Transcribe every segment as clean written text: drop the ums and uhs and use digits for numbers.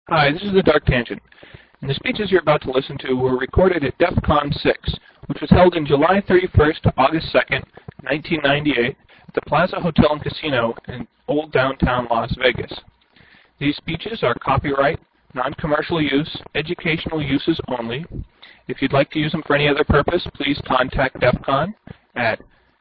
Hi, this is the Dark Tangent, and the speeches you're about to listen to were recorded at DEF CON 6, which was held in July 31st to August 2nd, 1998, at the Plaza Hotel and Casino in Old Downtown Las Vegas. These speeches are copyright, non-commercial use, educational uses only. If you'd like to use them for any other purpose, please contact DEF CON at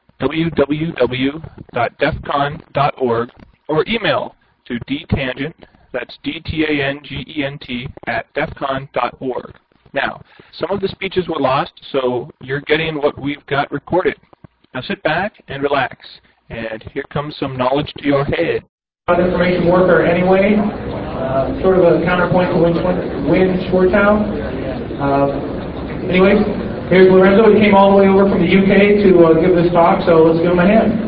www.defcon.org or email to dtangent, that's D-T-A-N-G-E-N-T, at defcon.org. Now, some of the speeches were lost, so you're getting what we've got recorded. Now sit back and relax, and here comes some knowledge to your head. Information worker anyway, sort of a counterpoint to Win Schwartau. Anyways, here's Lorenzo. He came all the way over from the UK to give this talk, so let's give him a hand.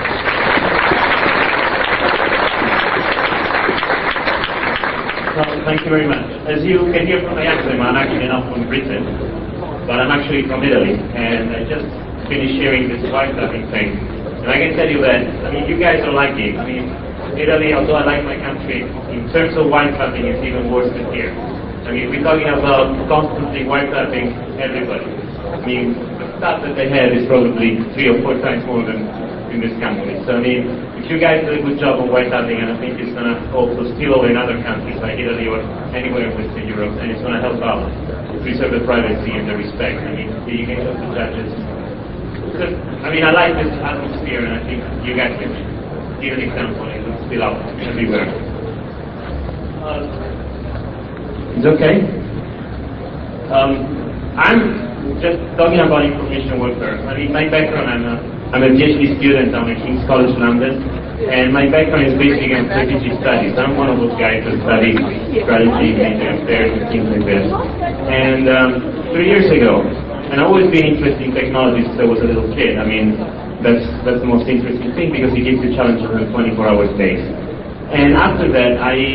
Well, thank you very much. As you can hear from my accent, I'm actually not from Britain, but I'm actually from Italy, and I just finished sharing this wiretapping thing. And I can tell you that, you guys are lucky. Italy, although I like my country, in terms of wiretapping, it's even worse than here. We're talking about constantly wiretapping everybody. The stuff that they have is probably 3 or 4 times more than in this country. So, if you guys do a good job of wiretapping, and I think it's going to also spill over in other countries like Italy or anywhere in Western Europe, and it's going to help out to preserve the privacy and the respect. You can talk to judges. I like this atmosphere, and I think you guys can give an example, and it'll spill out everywhere. It's okay. I'm just talking about information warfare. My background, I'm a PhD student down at King's College London, and my background is basically in strategic studies. I'm one of those guys that study strategy, military affairs, and things like this. And 3 years ago, and I've always been interested in technology since I was a little kid. That's the most interesting thing because it gives you challenges on a 24-hour day. And after that,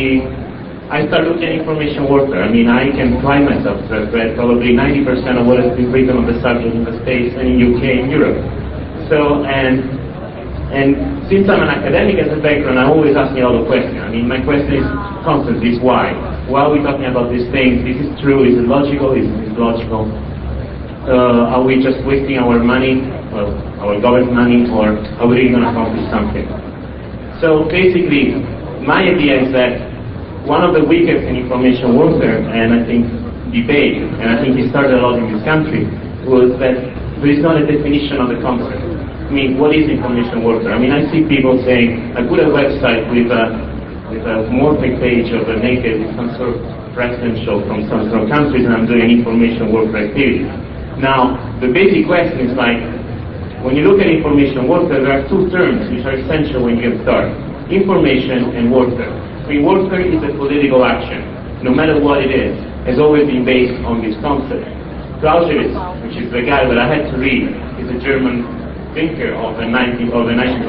I started looking at information warfare. I can pride myself to have read probably 90% of what has been written on the subject in the States and in UK and Europe. So, and since I'm an academic as a background, I always ask me all the questions. My question is constantly, why? Why are we talking about these things? Is it true? Is it logical? Is it illogical? Are we just wasting our money, our government money, or are we really going to accomplish something? So basically, my idea is that one of the weakest in information warfare, and I think debate, and I think it started a lot in this country, was that there is not a definition of the concept. What is information warfare? I see people saying, I put a website with a morphic page of a naked with some sort of presidential from some sort of countries, and I'm doing an information warfare activity. Now, the basic question is when you look at information warfare, there are 2 terms which are essential when you get started. Information and warfare. Warfare is a political action, no matter what it is, has always been based on this concept. Clausewitz, which is the guy that I had to read, is a German thinker of the beginning of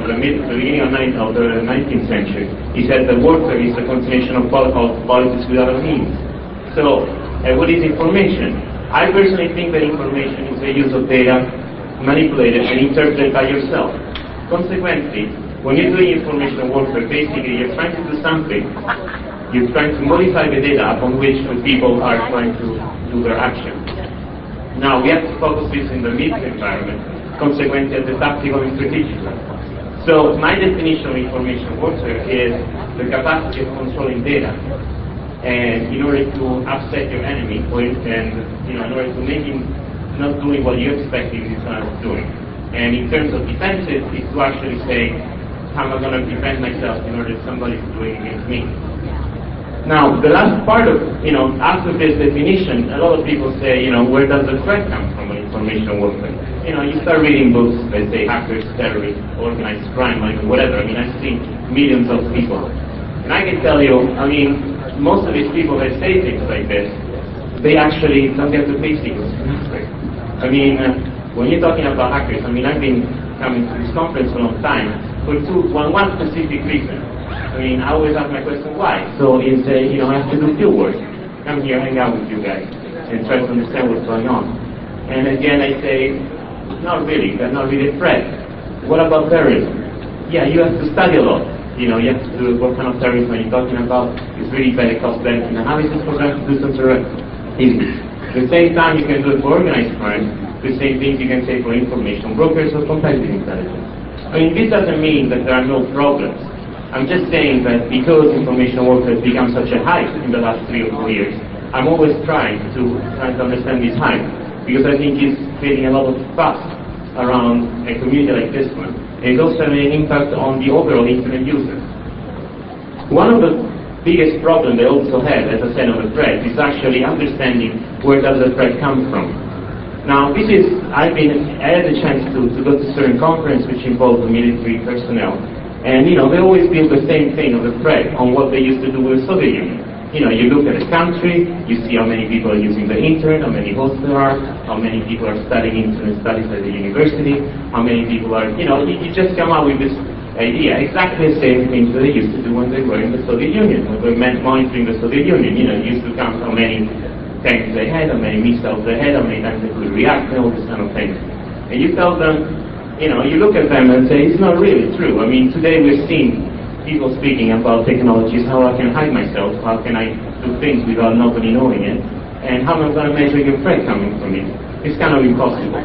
the 19th century. He said that warfare is a continuation of politics without a means. So, what is information? I personally think that information is the use of data, manipulated and interpreted by yourself. Consequently, when you're doing information warfare, basically you're trying to do something. You're trying to modify the data upon which the people are trying to do their action. Now, we have to focus this in the military environment, consequently at the tactical and strategic level. So, my definition of information warfare is the capacity of controlling data, and in order to upset your enemy, in order to make him not doing what you expect him to doing. And in terms of defensive, it's to actually say, how am I going to defend myself in order that somebody is doing against me? Now, the last part of, after this definition, a lot of people say, where does the threat come from in information warfare? You start reading books that say hackers, terrorists, organized crime, whatever. I've seen millions of people. And I can tell you, most of these people that say things like this, they actually don't get the basics of history. When you're talking about hackers, I've been coming to this conference for a long time for one specific reason. I always ask my question, why? So you say, I have to do field work. Come here, hang out with you guys, and try to understand what's going on. And again, I say, not really. They're not really a threat. What about terrorism? Yeah, you have to study a lot. You know, you have to do what kind of terrorism are you talking about? It's really better cost-benefit analysis for them to do some sort of easy. At the same time, you can do it for organized crime. The same thing you can say for information brokers or competitive intelligence. I mean, this doesn't mean that there are no problems. I'm just saying that because information warfare has become such a hype in the last 3 or 4 years, I'm always trying to understand this hype, because I think it's creating a lot of fuss around a community like this one. And it's also having an impact on the overall internet user. One of the biggest problems they also have, as I said, on the threat, is actually understanding where does the threat come from. Now, I had a chance to go to certain conference which involved the military personnel, and they always build the same thing of the threat on what they used to do with the Soviet Union. You look at a country, you see how many people are using the internet, how many hosts there are, how many people are studying internet studies at the university, how many people are, you just come up with this idea, exactly the same things that they used to do when they were in the Soviet Union, when they were monitoring the Soviet Union. You used to count how many tanks they had, how many missiles they had, how many times they could react, and all this kind of things. And you tell them, you look at them and say, it's not really true. I mean, today we're seeing people speaking about technologies, how I can hide myself, how can I do things without nobody knowing it, and how am I going to measure your threat coming from it? It's kind of impossible.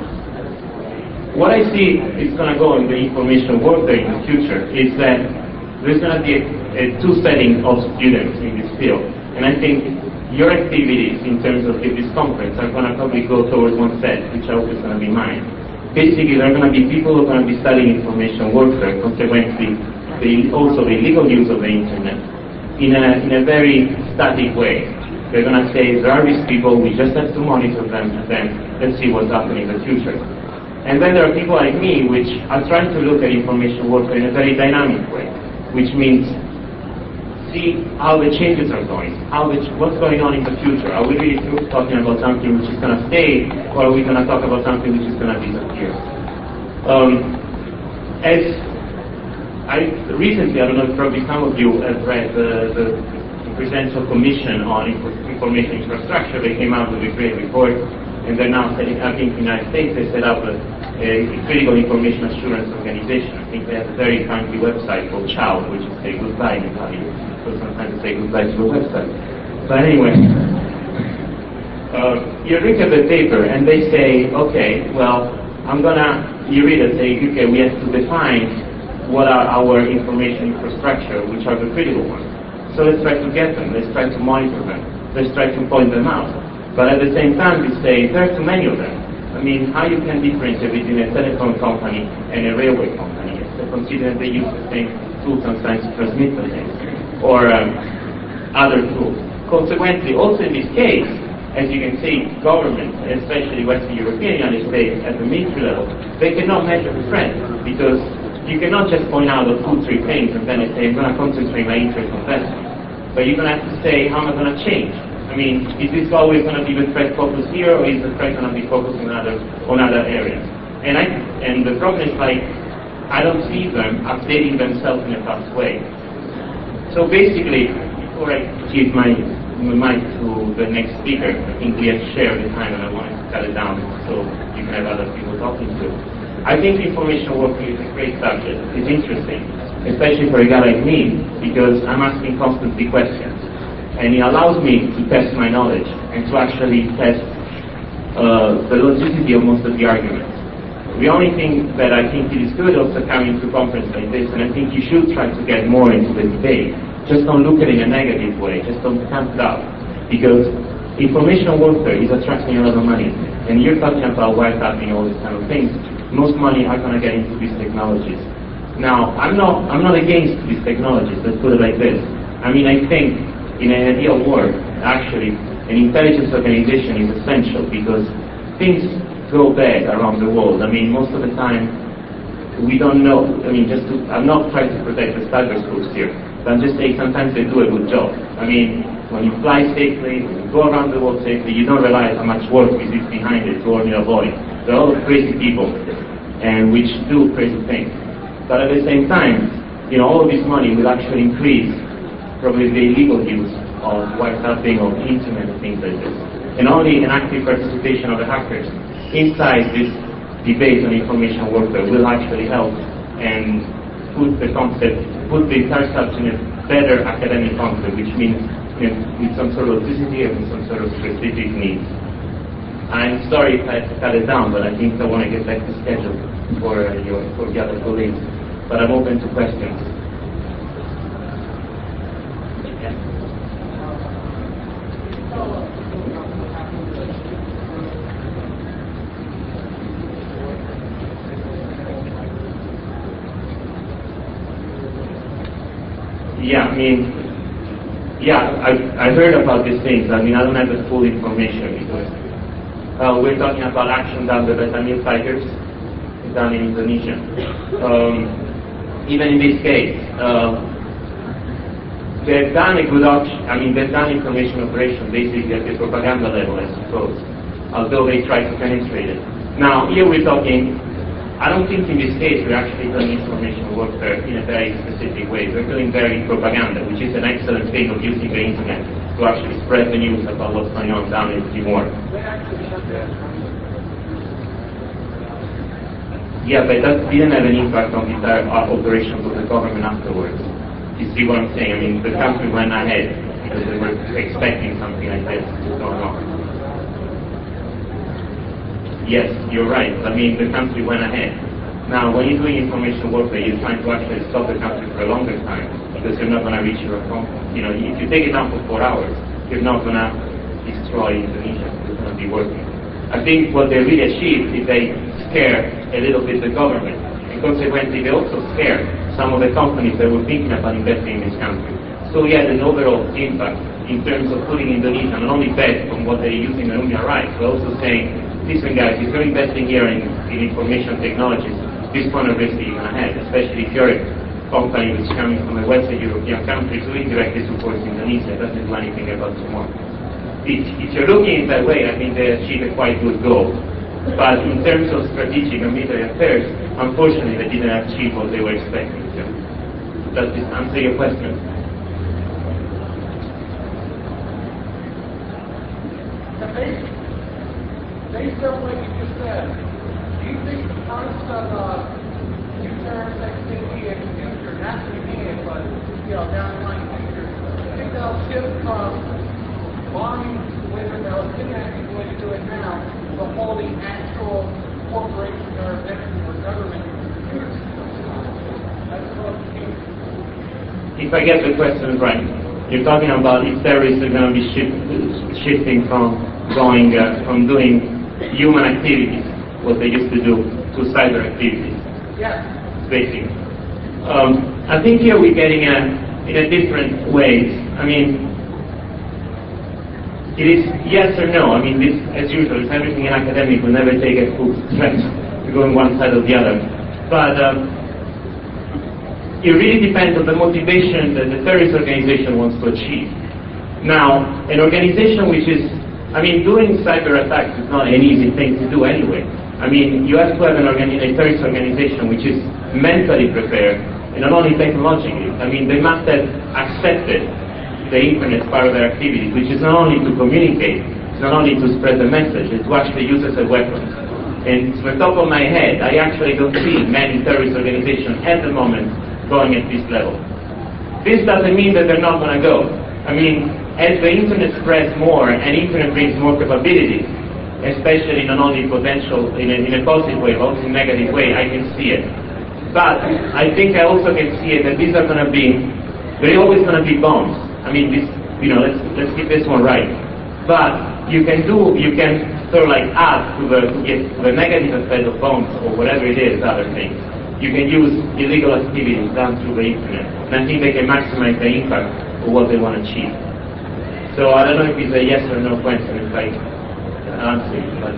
What I see is going to go in the information warfare in the future is that there's going to be two settings of students in this field, and I think your activities in terms of this conference are going to probably go towards one set, which I hope is going to be mine. Basically, there are going to be people who are going to be studying information warfare, consequently, also the illegal use of the internet, in a very static way. They're going to say, there are these people, we just have to monitor them, and then let's see what's happening in the future. And then there are people like me, which are trying to look at information warfare in a very dynamic way, which means see how the changes are going, what's going on in the future. Are we really talking about something which is going to stay, or are we going to talk about something which is going to disappear? Recently, I don't know if probably some of you have read the Presidential Commission on Information Infrastructure. They came out with a great report, and they're now setting up in the United States. They set up a critical information assurance organization. I think they have a very fancy website called Ciao, which is say goodbye in Italian. So sometimes they say goodbye to the website. But anyway, you look at the paper and they say, okay, well, you read it, say, okay, we have to define what are our information infrastructure, which are the critical ones. So let's try to get them, let's try to monitor them, let's try to point them out. But at the same time, we say there are too many of them. I mean, how you can differentiate between a telephone company and a railway company? So consider they use the same tools sometimes to transmit the things, or other tools. Consequently, also in this case, as you can see, governments, especially Western European United States at the military level, they cannot measure the threat, because you cannot just point out the 2-3 things and then say, I'm going to concentrate my interest on that. But you're going to have to say, how am I going to change? I mean, is this always going to be the threat focus here, or is the threat going to be focusing on other areas? And the problem is, like, I don't see them updating themselves in a fast way. So basically, before I give my mic to the next speaker, I think we have shared the time and I wanted to cut it down so you can have other people talking to. I think information warfare is a great subject. It's interesting, especially for a guy like me, because I'm asking constantly questions. And it allows me to test my knowledge and to actually test the legitimacy of most of the arguments. The only thing that I think it is good also coming to a conference like this, and I think you should try to get more into the debate, just don't look at it in a negative way, just don't camp it up. Because information warfare is attracting a lot of money. And you're talking about wiretapping and all these kind of things. Most money are going to get into these technologies. Now, I'm not against these technologies, let's put it like this. I mean, I think in an ideal world, actually, an intelligence organization is essential because things go bad around the world. I mean, most of the time, we don't know. I mean, I'm not trying to protect the cyber schools here, but I'm just saying sometimes they do a good job. I mean, when you fly safely, when you go around the world safely, you don't realize how much work is behind it to only avoid. There are a lot of crazy people, and which do crazy things. But at the same time, all of this money will actually increase probably the illegal use of wiretapping of internet and things like this. And only an active participation of the hackers inside this debate on information warfare will actually help and put the concept put the entire subject in a better academic context, which means with some sort of authenticity and with some sort of specific needs. I'm sorry if I had to cut it down, but I think I want to get back to schedule for the other colleagues. But I'm open to questions. I heard about these things. I don't have the full information because we're talking about action done by the Tamil fighters done in Indonesia. Even in this case, they've done a good option. They've done information operation basically at the propaganda level, I suppose, although they try to penetrate it. Now, here we're talking. I don't think in this case we're actually doing information warfare in a very specific way. We're doing very propaganda, which is an excellent thing of using the internet to actually spread the news about what's going on down in Timor. Yeah, but that didn't have an impact on the entire operations of the government afterwards. You see what I'm saying? The country went ahead because they were expecting something like this to go on. Yes, you're right. The country went ahead. Now, when you're doing information warfare, you're trying to actually stop the country for a longer time because you're not going to reach your accomplishment. If you take it down for 4 hours, you're not going to destroy Indonesia. It's going to be working. I think what they really achieved is they scare a little bit the government. And consequently, they also scare some of the companies that were thinking about investing in this country. So yeah, an overall impact in terms of putting Indonesia not only back from what they're using in human rights, but also saying, listen guys, if you're investing here in information technologies, this kind of risk that you're going to have, especially if you're a company which is coming from a Western European country who indirectly supports Indonesia, doesn't do anything about tomorrow. If you're looking in that way, I think they achieved a quite good goal. But in terms of strategic and military affairs, unfortunately they didn't achieve what they were expecting to. Does this answer your question? Based on what you just said, do you think the concept of nuclear activity in the future, not immediate, but down the line future, I think that'll shift from bombing the way they're kidnapping the way they do it now, to holding actual corporations or entities or government computers. That's what if I get the question right, you're talking about if terrorists are going to be shifting from doing human activities, what they used to do, to cyber activities. Yeah. Basically. I think here we're getting in a different ways. It is yes or no. This, as usual, it's everything in academic will never take a full stretch to go on one side or the other. But it really depends on the motivation that the terrorist organization wants to achieve. Now, an organization which is doing cyber attacks is not an easy thing to do anyway. You have to have a terrorist organization which is mentally prepared, and not only technologically. They must have accepted the internet as part of their activities, which is not only to communicate, it's not only to spread the message, it's to actually use it as a weapon. And from the top of my head, I actually don't see many terrorist organizations at the moment going at this level. This doesn't mean that they're not going to go. As the internet spreads more and internet brings more capabilities, especially not only potential in a positive way, but also in a negative way, I can see it. But I think I also can see it that these are going to be, they're always going to be bombs. Let's get this one right. But you can sort of add to the negative effect of bombs or whatever it is, other things. You can use illegal activities done through the internet, and I think they can maximize the impact of what they want to achieve. So I don't know if it's a yes or no question, if I can answer it, but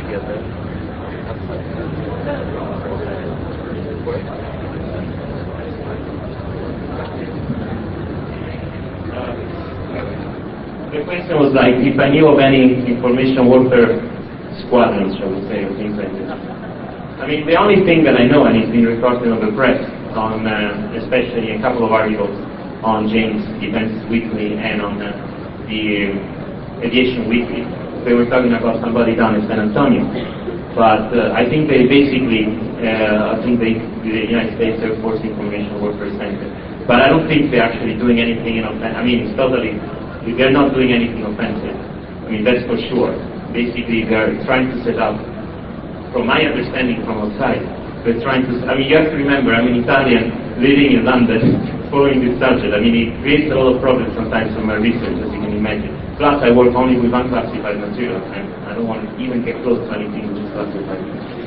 the question was if I knew of any information warfare squadrons, shall we say, or things like this. The only thing that I know, and it's been reported on the press, on especially a couple of articles on James Defense Weekly and on the Aviation Weekly, they were talking about somebody down in San Antonio. But I think they basically, the United States Air Force Information Warfare Center. But I don't think they're actually doing anything offensive. I mean, it's totally, they're not doing anything offensive. I mean, that's for sure. Basically, they're trying to set up, from my understanding from outside, they're trying to, I mean, you have to remember, I'm an Italian living in London, following this subject. I mean, it creates a lot of problems sometimes for my research, as you can imagine. Plus, I work only with unclassified material, and I don't want to even get close to anything which is classified.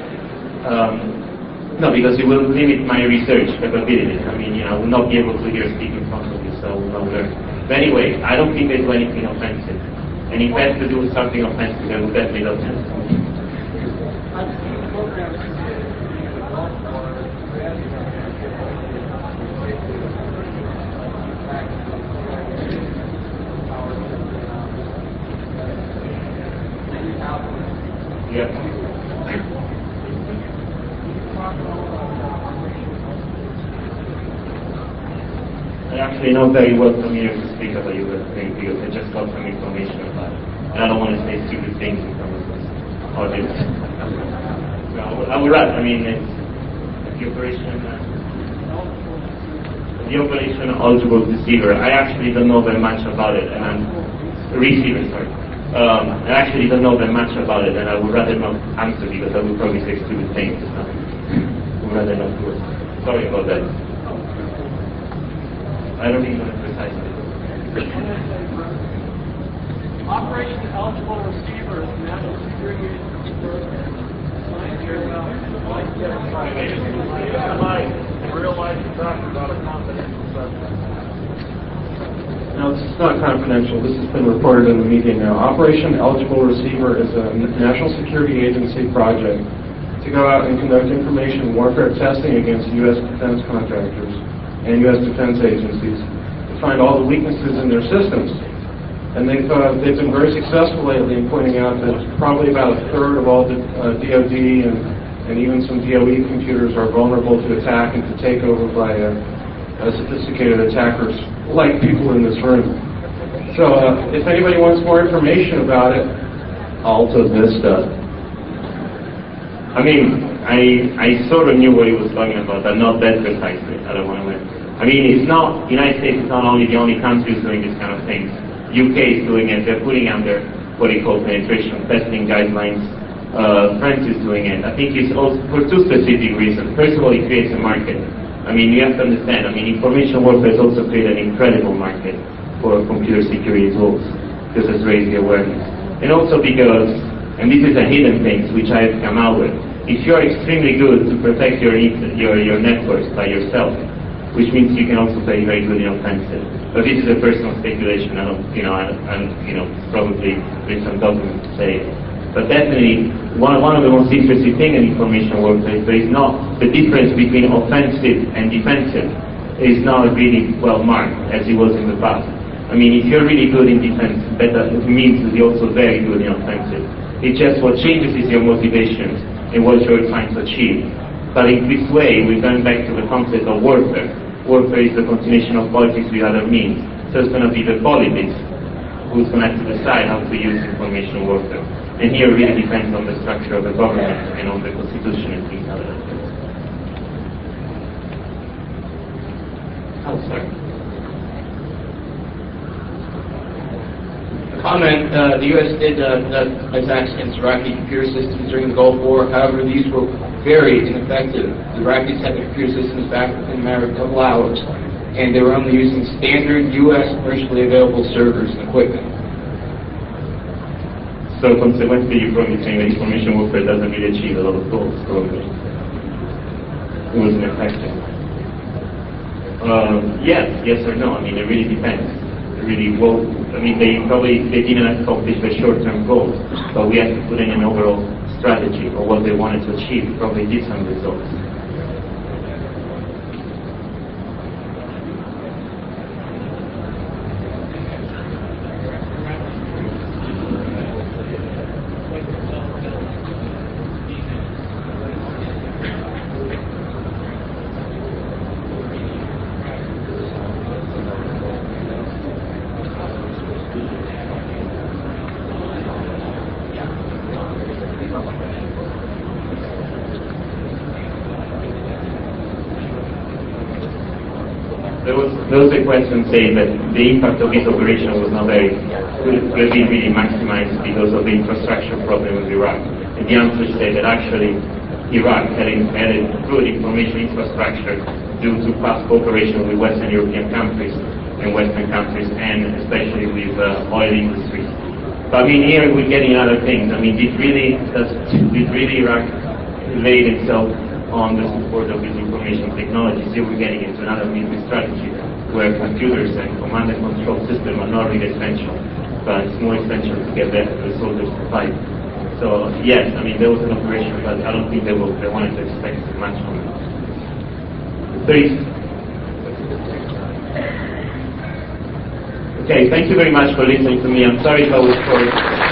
No, because it will limit my research capabilities. I mean, I will not be able to hear speak in front of you, so I will not learn. But anyway, I don't think they do anything offensive. And if I had to do something offensive, I would definitely not have to. Yeah. I'm actually not very well familiar to speak about you thing because I just got some information about it. And I don't want to say stupid things in front of this audience. I would rather, I mean, it's the operation eligible deceiver. I actually don't know very much about it, and I'm a receiver, sorry. I actually don't know that much about it, and I would rather not answer because I would probably say stupid things. I would rather not do it. Sorry about that. I don't even know precisely. Operation Eligible Receiver is the National Security Agency program. In real life, you're talking about a confidential subject. No, this is not confidential. This has been reported in the media now. Operation Eligible Receiver is a National Security Agency project to go out and conduct information warfare testing against U.S. defense contractors and U.S. defense agencies to find all the weaknesses in their systems. And they've been very successful lately in pointing out that probably about a third of all the DoD and even some DOE computers are vulnerable to attack and to take over by sophisticated attackers like people in this room. So if anybody wants more information about it, Alta Vista. I mean, I sort of knew what he was talking about, but not that precisely. I don't want to. I mean, it's not, United States is not only the only country who's doing this kind of things. UK is doing it. They're putting under what they call penetration testing guidelines. France is doing it. I think it's also for two specific reasons. First of all, it creates a market. I mean, you have to understand, I mean, information warfare has also created an incredible market for computer security tools. This has raised the awareness. And also because, and this is a hidden thing which I have come out with, if you're extremely good to protect your networks by yourself, which means you can also play very good in offensive. But this is a personal speculation, I don't, probably there's some documents to say it. But definitely, one of the most interesting things in information warfare is not the difference between offensive and defensive is not really well marked as it was in the past. I mean, if you're really good in defense, that means that you're also very good in offensive. It's just what changes is your motivation and what you're trying to achieve. But in this way, we're going back to the concept of warfare. Warfare is the continuation of politics with other means. So it's going to be the politics who's going to have to decide how to use information warfare. And here it really depends on the structure of the government and on the constitution and things like that. Oh, sorry. Comment, the U.S. did attacks against Iraqi computer systems during the Gulf War. However, these were very ineffective. The Iraqis had the computer systems back within a matter of a couple hours, and they were only using standard U.S. commercially available servers and equipment. So consequently, you're probably saying that information warfare doesn't really achieve a lot of goals, probably. It wasn't effective. Yes or no. I mean, it really depends. Really, well, I mean, they didn't accomplish the short-term goals, but we had to put in an overall strategy of what they wanted to achieve. Probably did some results. those requests say that the impact of this operation was not very, could have been really maximized because of the infrastructure problem with Iraq. And the answer said that actually Iraq had a good information infrastructure due to past cooperation with Western European countries and Western countries, and especially with oil industries. But I mean, here we're getting other things. I mean, did really Iraq evade itself on the support of this information technology? So we're getting into another military strategy where computers and command and control systems are not really essential, but it's more essential to get the soldiers to fight. So yes, I mean, there was an operation, but I don't think they wanted to expect much from it. Okay, thank you very much for listening to me. I'm sorry if I was short.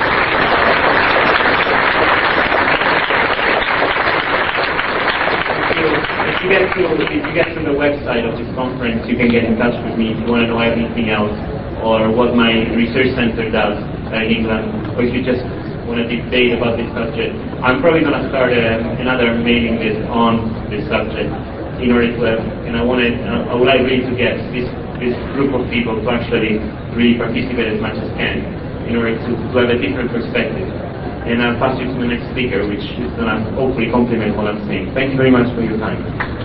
If you get to the website of this conference, you can get in touch with me if you want to know anything else, or what my research center does in England, or if you just want to debate about this subject. I'm probably going to start another mailing list on this subject in order to have, and I would like really to get this group of people to actually really participate as much as can in order to have a different perspective. And I'll pass you to the next speaker, which is going to hopefully complement what I'm saying. Thank you very much for your time.